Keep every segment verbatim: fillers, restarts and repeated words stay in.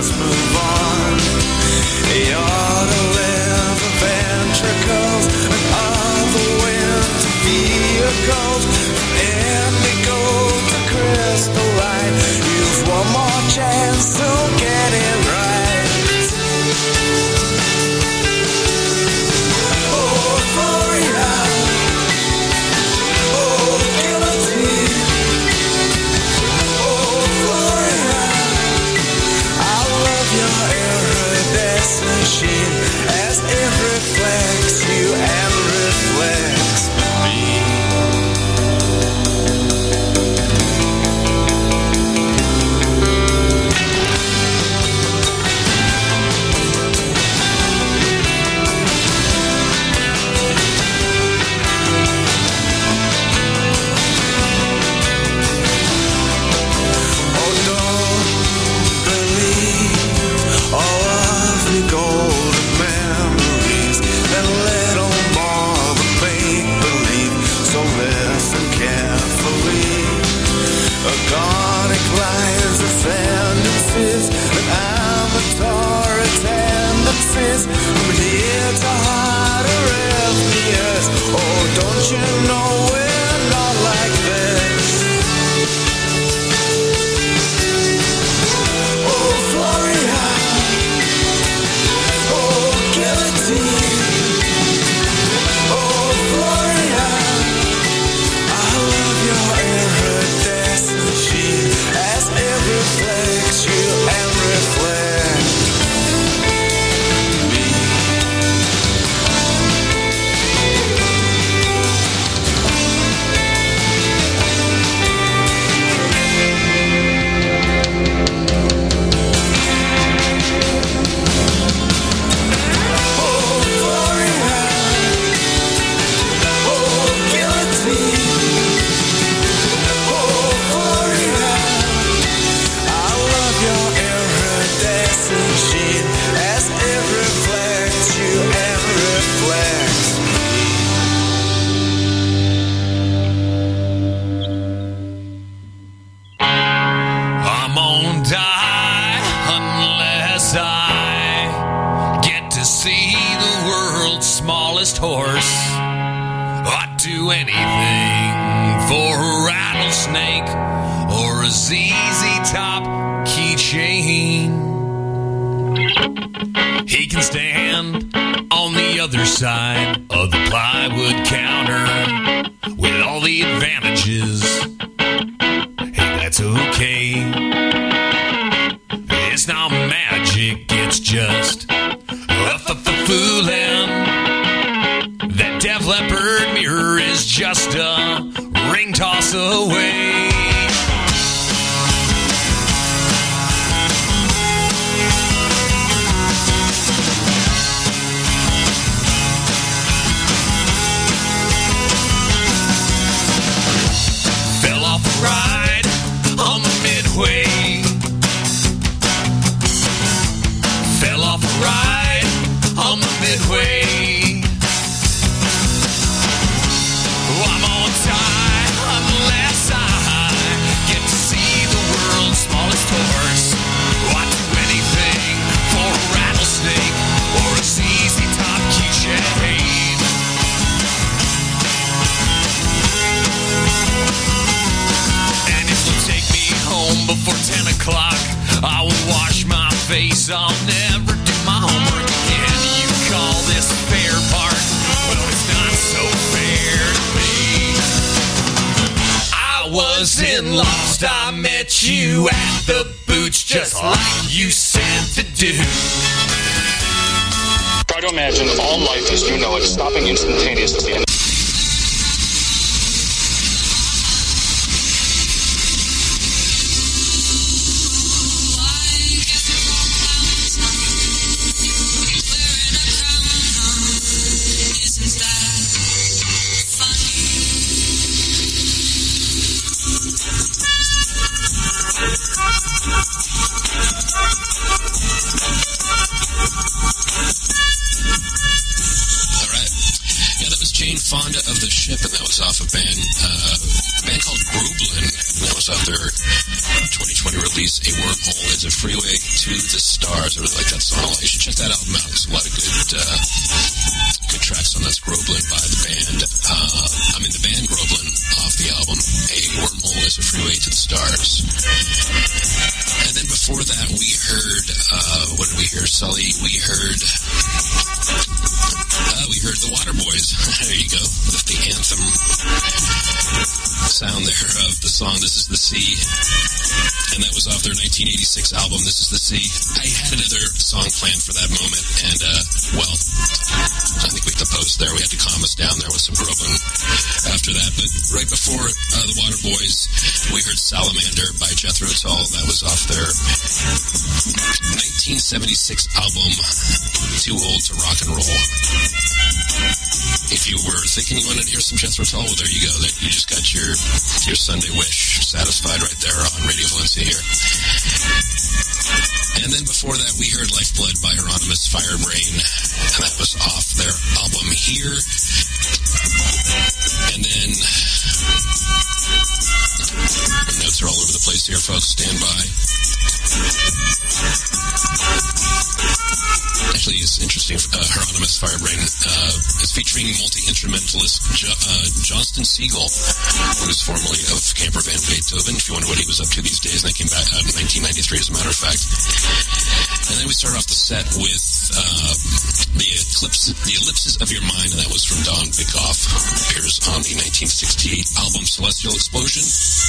just move on. You ought to live a ventricles and other winter vehicles. From indigo to crystalline, use one more chance to get it right. Oh, Gloria, oh, guillotine, oh, Gloria, I love your iridescent sheen as it reflects you and reflects me. And amateur attendances from here to heart arrhythmias. Oh, don't you know we're not like this? Oh, Gloria, oh, guillotine, oh, Gloria, I love your iridescent sheen as it reflects you and reflects me. Oh, Gloria, oh, guillotine, oh, Gloria, I love your iridescent sheen as it reflects you and reflects me. I'm gonna die unless I get to see the world's smallest horse. I'd do anything for a rattlesnake or a Z Z Top keychain. He can stand on the other side of the plywood counter with all the advantages. Hey, that's okay. It's not magic, it's just f-f-fooling. That Def Leppard mirror is just a ring toss away. Fell off a ride on the midway. Fell off a ride on the midway. Oh, I'm gonna die unless I get to see the world's smallest horse. Oh, I'd do anything for a rattlesnake or a Z Z Top keychain. And if you take me home before ten o'clock, I will wash my face. I'll never do my homework again. You call this fair part? Well, it's not so fair to me. I was in Lost. I met you at the Boots, just like you said to do. Try to imagine all life as you know it stopping instantaneously. And release, A Wormhole is a Freeway to the Stars. I really like that song a lot. You should check that album out. There's a lot of good uh, good tracks on that. That's Groblin by the band. Uh, I mean, the band Groblin off the album, A Wormhole is a Freeway to the Stars. And then before that, we heard, uh, what did we hear, Sully? We heard, uh, we heard the Waterboys. There you go. With the anthem sound there of the song This Is the Sea. And that was off their nineteen eighty-six album, This Is the Sea. I had another song planned for that moment, and, uh, well, I think we hit the post there. We had to calm us down there with some Groblin after that. But right before uh, the Waterboys, we heard Salamander by Jethro Tull. That was off their nineteen seventy-six album, Too Old to Rock and Roll. If you were thinking you wanted to hear some Jethro Tull, well, there you go. You just got your your Sunday wish satisfied right there on Radio Valencia here. And then before that, we heard Lifeblood by Hieronymus Firebrain, and that was off their album Here. And then the notes are all over the place here, folks. Stand by. Actually, it's interesting. Uh, Hieronymus Firebrain uh, is featuring multi-instrumentalist jo- uh, Johnston Siegel, who was formerly of Camper Van Beethoven. If you wonder what he was up to these days, and they came back out in nineteen ninety-three, as a matter of fact. And then we start off the set with uh, the eclipse, the Ellipses of Your Mind, and that was from Don Bickoff. Appears on the nineteen sixty-eight album Celestial Explosion.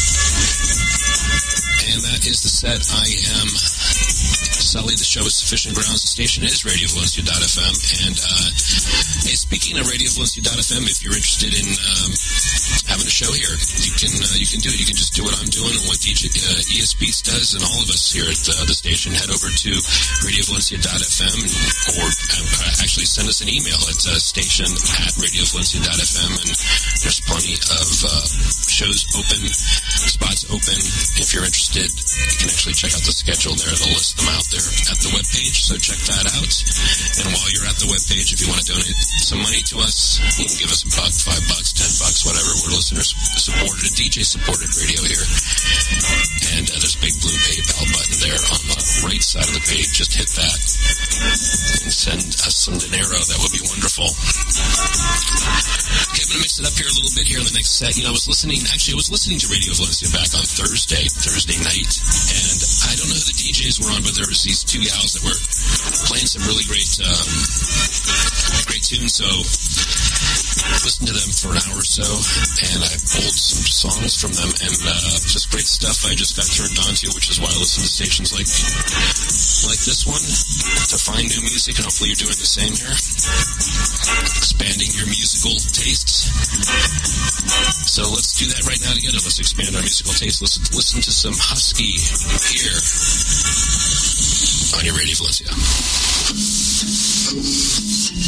And that is the set. I am Sully. The show is Sufficient Grounds. The station is Radio Valencia dot f m. And uh, hey, speaking of Radio Valencia dot f m, if you're interested in um, having a show here, you can uh, you can do it. You can just do what I'm doing and what D J uh, E S Beats does, and all of us here at uh, the station. Head over to Radio Valencia dot f m, and, or uh, actually send us an email at uh, station at Radio Valencia dot f m, and there's plenty of uh, shows open, spots open. If you're interested, you can actually check out the schedule there. They'll list them out there at the webpage, so check that out. And while you're at the webpage, if you want to donate some money to us, you can give us a buck, five bucks, ten bucks, whatever. We're listener-supported, D J-supported radio here. And uh, there's a big blue PayPal button there on the right side of the page. Just hit that and send us some dinero. That would be wonderful. Okay, I'm going to mix it up here a little bit here in the next set. You know, I was listening, actually, I was listening to Radio Valencia back on Thursday, Thursday night, and I don't know who the D Js were on, but there was these two gals that were playing some really great, um, great tunes, so I listened to them for an hour or so, and I pulled some songs from them, and uh, just great stuff I just got turned on to, which is why I listen to stations like like this one, to find new music, and hopefully you're doing the same here, expanding your musical tastes. So let's do that right now together. Let's expand our musical tastes. Listen, listen to some Husky here on your Radio Valencia.